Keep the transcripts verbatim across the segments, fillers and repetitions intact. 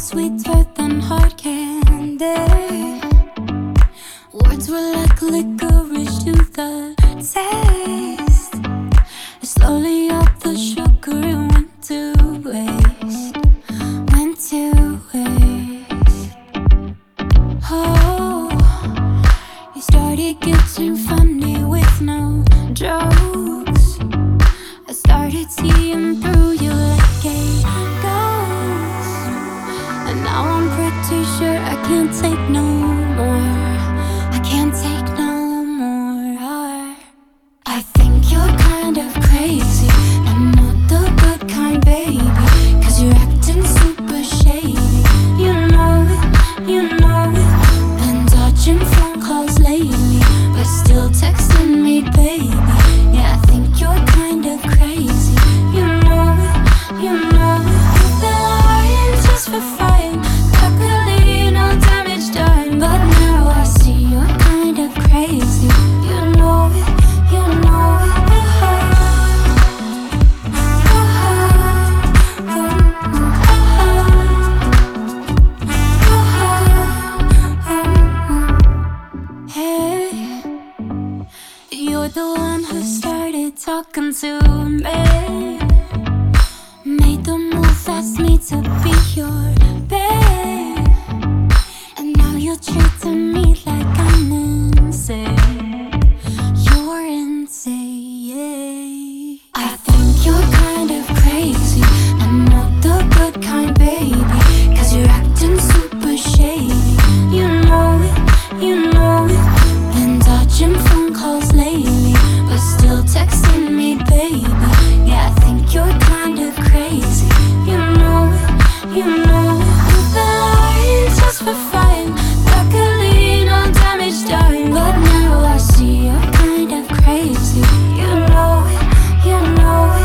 sweeter than hard candy. Words were like licorice to the taste. Slowly up the sugar it went to waste, went to waste. Oh, you started getting funny with no jokes. I started seeing through you like a ghost, and now I'm pretty sure I can't take no more. I can't take no more. I think you're kind of crazy, and not the good kind, baby, 'cause you're acting super shady. You know it, you know it. Been dodging phone calls lately, but still texting me, baby. Yeah, I think you're kind of crazy. You know it, you know it. You've been lying just for fun, luckily no damage done. But now I see you're kind of crazy. You know it, you know it. Hey, you're the one who started talking to me, made the move, asked me to be your babe, and now you're treating me like I'm insane. You're insane. I think you're kind of crazy, and not the good kind, baby, 'cause you're acting super shady. You know it, you know it. Been dodging phone calls lately, but still texting me, baby. Yeah, I think you're kind of crazy. You know it, you know it. You've been lying just for fun, luckily no damage done. But now I see you're kind of crazy. You know it, you know it.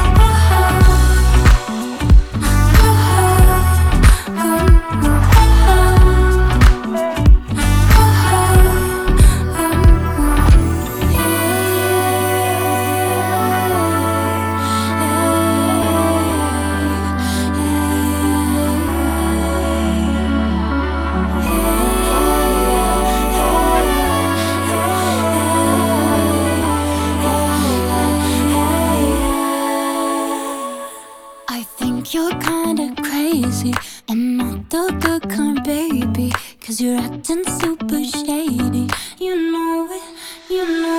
I think you're kinda crazy, and not the good kind, baby, 'cause you're acting super shady. You know it, you know